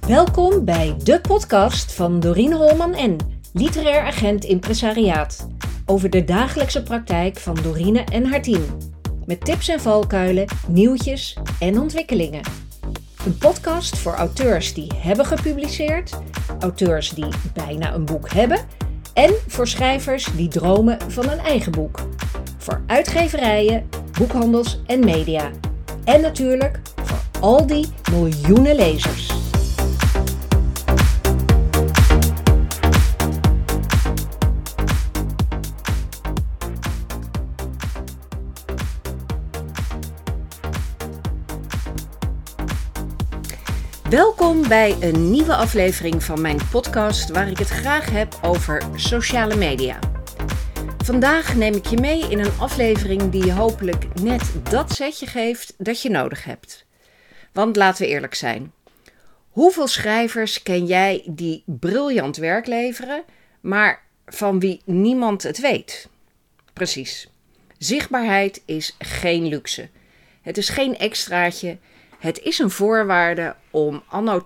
Welkom bij de podcast van Dorine Holman en literair agent impresariaat. Over de dagelijkse praktijk van Dorine en haar team. Met tips en valkuilen, nieuwtjes en ontwikkelingen. Een podcast voor auteurs die hebben gepubliceerd, auteurs die bijna een boek hebben en voor schrijvers die dromen van een eigen boek. Voor uitgeverijen, boekhandels en media. En natuurlijk voor al die miljoenen lezers. Welkom bij een nieuwe aflevering van mijn podcast waar ik het graag heb over sociale media. Vandaag neem ik je mee in een aflevering die je hopelijk net dat setje geeft dat je nodig hebt. Want laten we eerlijk zijn. Hoeveel schrijvers ken jij die briljant werk leveren, maar van wie niemand het weet? Precies. Zichtbaarheid is geen luxe. Het is geen extraatje. Het is een voorwaarde om anno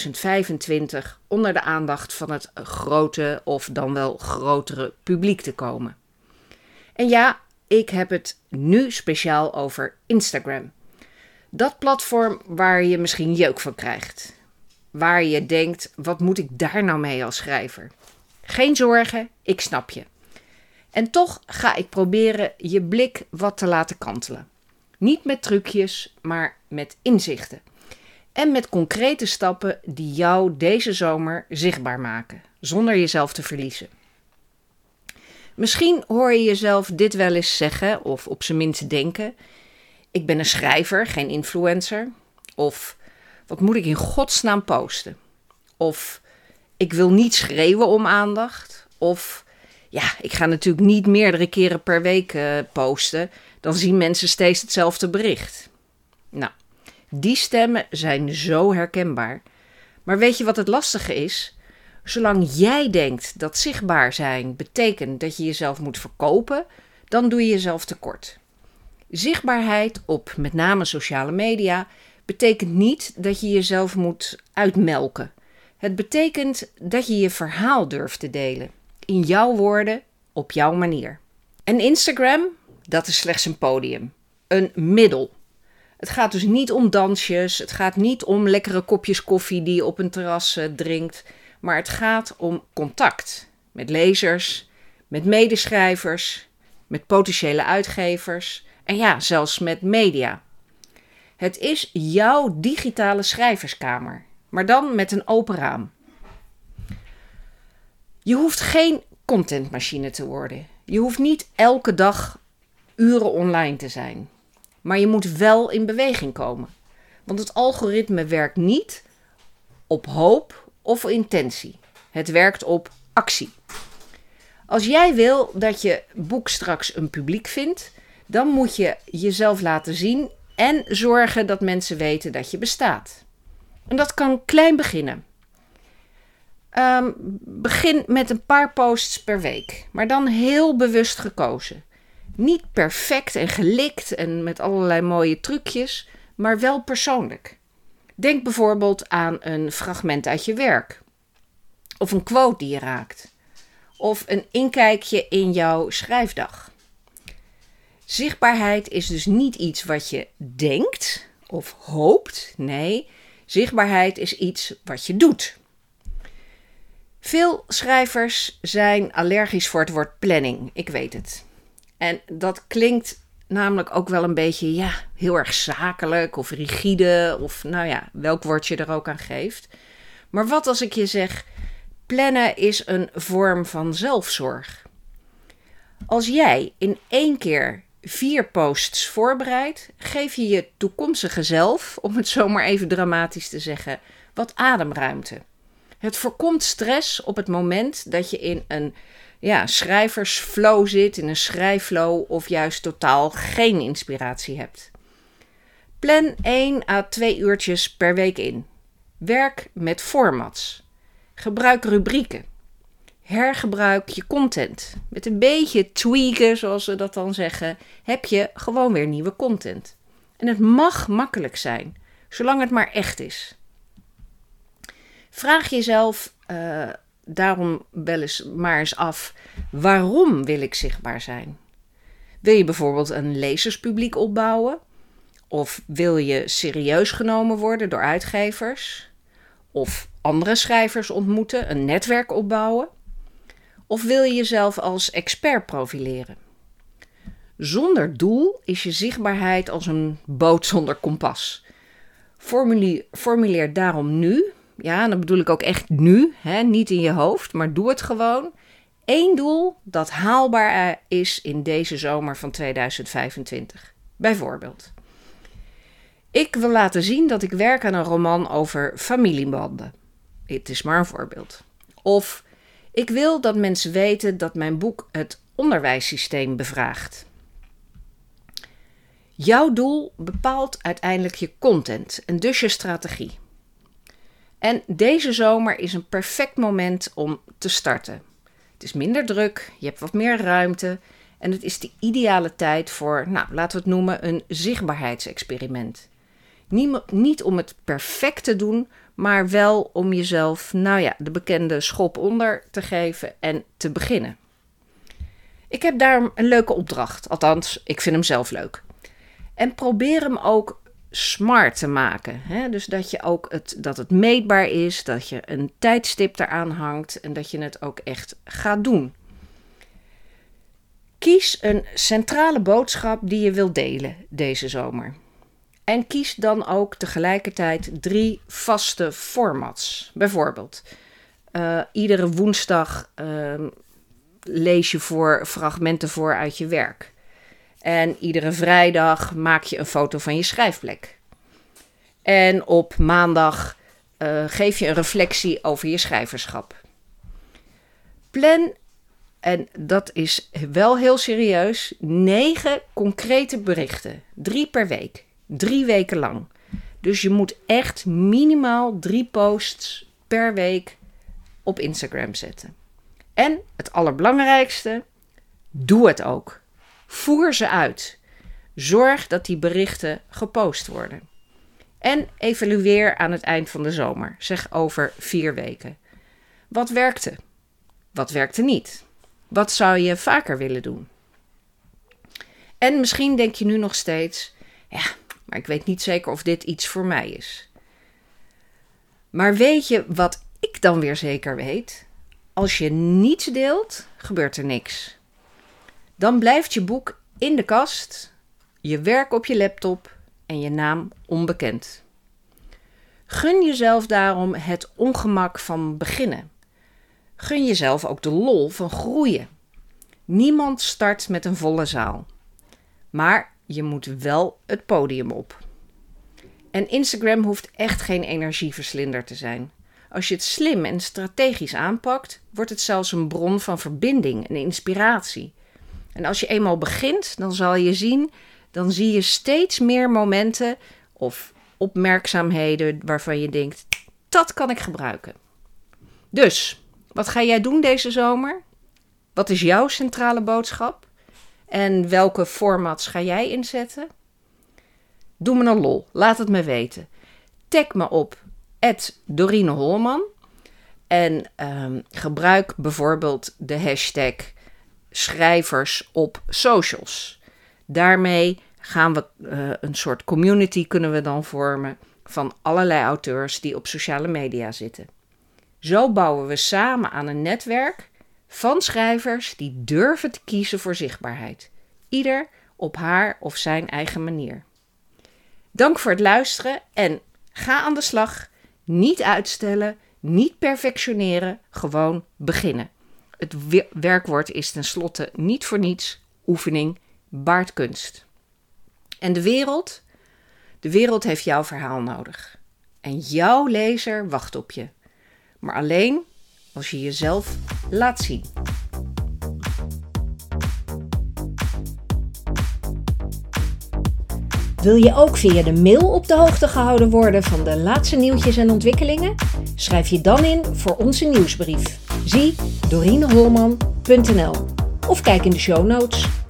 2025 onder de aandacht van het grote of dan wel grotere publiek te komen. En ja, ik heb het nu speciaal over Instagram. Dat platform waar je misschien jeuk van krijgt. Waar je denkt, wat moet ik daar nou mee als schrijver? Geen zorgen, ik snap je. En toch ga ik proberen je blik wat te laten kantelen. Niet met trucjes, maar met inzichten. En met concrete stappen die jou deze zomer zichtbaar maken, zonder jezelf te verliezen. Misschien hoor je jezelf dit wel eens zeggen, of op zijn minst denken. Ik ben een schrijver, geen influencer. Of, wat moet ik in godsnaam posten? Of, ik wil niet schreeuwen om aandacht. Of, ja, ik ga natuurlijk niet meerdere keren per week posten. Dan zien mensen steeds hetzelfde bericht. Nou, die stemmen zijn zo herkenbaar. Maar weet je wat het lastige is? Zolang jij denkt dat zichtbaar zijn betekent dat je jezelf moet verkopen, dan doe je jezelf tekort. Zichtbaarheid op met name sociale media betekent niet dat je jezelf moet uitmelken. Het betekent dat je je verhaal durft te delen. In jouw woorden, op jouw manier. En Instagram, dat is slechts een podium. Een middel. Het gaat dus niet om dansjes. Het gaat niet om lekkere kopjes koffie die je op een terras drinkt. Maar het gaat om contact. Met lezers, met medeschrijvers, met potentiële uitgevers. En ja, zelfs met media. Het is jouw digitale schrijverskamer. Maar dan met een open raam. Je hoeft geen contentmachine te worden. Je hoeft niet elke dag uren online te zijn. Maar je moet wel in beweging komen. Want het algoritme werkt niet op hoop of intentie. Het werkt op actie. Als jij wil dat je boek straks een publiek vindt, dan moet je jezelf laten zien en zorgen dat mensen weten dat je bestaat. En dat kan klein beginnen. Begin met een paar posts per week, maar dan heel bewust gekozen. Niet perfect en gelikt en met allerlei mooie trucjes, maar wel persoonlijk. Denk bijvoorbeeld aan een fragment uit je werk. Of een quote die je raakt. Of een inkijkje in jouw schrijfdag. Zichtbaarheid is dus niet iets wat je denkt of hoopt. Nee, zichtbaarheid is iets wat je doet. Veel schrijvers zijn allergisch voor het woord planning, ik weet het. En dat klinkt namelijk ook wel een beetje, heel erg zakelijk of rigide of welk woord je er ook aan geeft. Maar wat als ik je zeg, plannen is een vorm van zelfzorg. Als jij in 1 keer 4 posts voorbereidt, geef je je toekomstige zelf, om het zomaar even dramatisch te zeggen, wat ademruimte. Het voorkomt stress op het moment dat je in een schrijversflow zit, in een schrijfflow of juist totaal geen inspiratie hebt. Plan 1 à 2 uurtjes per week in. Werk met formats. Gebruik rubrieken. Hergebruik je content. Met een beetje tweaken, zoals we dat dan zeggen, heb je gewoon weer nieuwe content. En het mag makkelijk zijn, zolang het maar echt is. Vraag jezelf daarom wel eens maar eens af, waarom wil ik zichtbaar zijn? Wil je bijvoorbeeld een lezerspubliek opbouwen? Of wil je serieus genomen worden door uitgevers? Of andere schrijvers ontmoeten, een netwerk opbouwen? Of wil je jezelf als expert profileren? Zonder doel is je zichtbaarheid als een boot zonder kompas. Formuleer daarom nu, ja, en dat bedoel ik ook echt nu, niet in je hoofd, maar doe het gewoon. 1 doel dat haalbaar is in deze zomer van 2025. Bijvoorbeeld, ik wil laten zien dat ik werk aan een roman over familiebanden. Het is maar een voorbeeld. Of ik wil dat mensen weten dat mijn boek het onderwijssysteem bevraagt. Jouw doel bepaalt uiteindelijk je content en dus je strategie. En deze zomer is een perfect moment om te starten. Het is minder druk, je hebt wat meer ruimte en het is de ideale tijd voor, laten we het noemen, een zichtbaarheidsexperiment. Niet om het perfect te doen, maar wel om jezelf, de bekende schop onder te geven en te beginnen. Ik heb daar een leuke opdracht, althans, ik vind hem zelf leuk. En probeer hem ook smart te maken. Dus dat het meetbaar is, dat je een tijdstip eraan hangt en dat je het ook echt gaat doen. Kies een centrale boodschap die je wilt delen deze zomer. En kies dan ook tegelijkertijd 3 vaste formats. Bijvoorbeeld, iedere woensdag lees je fragmenten voor uit je werk. En iedere vrijdag maak je een foto van je schrijfplek. En op maandag geef je een reflectie over je schrijverschap. Plan, en dat is wel heel serieus, 9 concrete berichten. 3 per week. 3 weken lang. Dus je moet echt minimaal 3 posts per week op Instagram zetten. En het allerbelangrijkste, doe het ook. Voer ze uit. Zorg dat die berichten gepost worden. En evalueer aan het eind van de zomer, zeg over 4 weken. Wat werkte? Wat werkte niet? Wat zou je vaker willen doen? En misschien denk je nu nog steeds, maar ik weet niet zeker of dit iets voor mij is. Maar weet je wat ik dan weer zeker weet? Als je niets deelt, gebeurt er niks. Dan blijft je boek in de kast, je werk op je laptop en je naam onbekend. Gun jezelf daarom het ongemak van beginnen. Gun jezelf ook de lol van groeien. Niemand start met een volle zaal. Maar je moet wel het podium op. En Instagram hoeft echt geen energieverslinder te zijn. Als je het slim en strategisch aanpakt, wordt het zelfs een bron van verbinding en inspiratie. En als je eenmaal begint, dan zie je steeds meer momenten of opmerkzaamheden waarvan je denkt, dat kan ik gebruiken. Dus, wat ga jij doen deze zomer? Wat is jouw centrale boodschap? En welke formats ga jij inzetten? Doe me een lol, laat het me weten. Tag me op @Dorine Holman en gebruik bijvoorbeeld de hashtag schrijvers op socials. Daarmee gaan we een soort community kunnen we dan vormen van allerlei auteurs die op sociale media zitten. Zo bouwen we samen aan een netwerk van schrijvers die durven te kiezen voor zichtbaarheid. Ieder op haar of zijn eigen manier. Dank voor het luisteren en ga aan de slag. Niet uitstellen, niet perfectioneren, gewoon beginnen. Het werkwoord is tenslotte niet voor niets oefening baart kunst. En de wereld heeft jouw verhaal nodig. En jouw lezer wacht op je. Maar alleen als je jezelf laat zien. Wil je ook via de mail op de hoogte gehouden worden van de laatste nieuwtjes en ontwikkelingen? Schrijf je dan in voor onze nieuwsbrief. Zie dorineholman.nl of kijk in de show notes.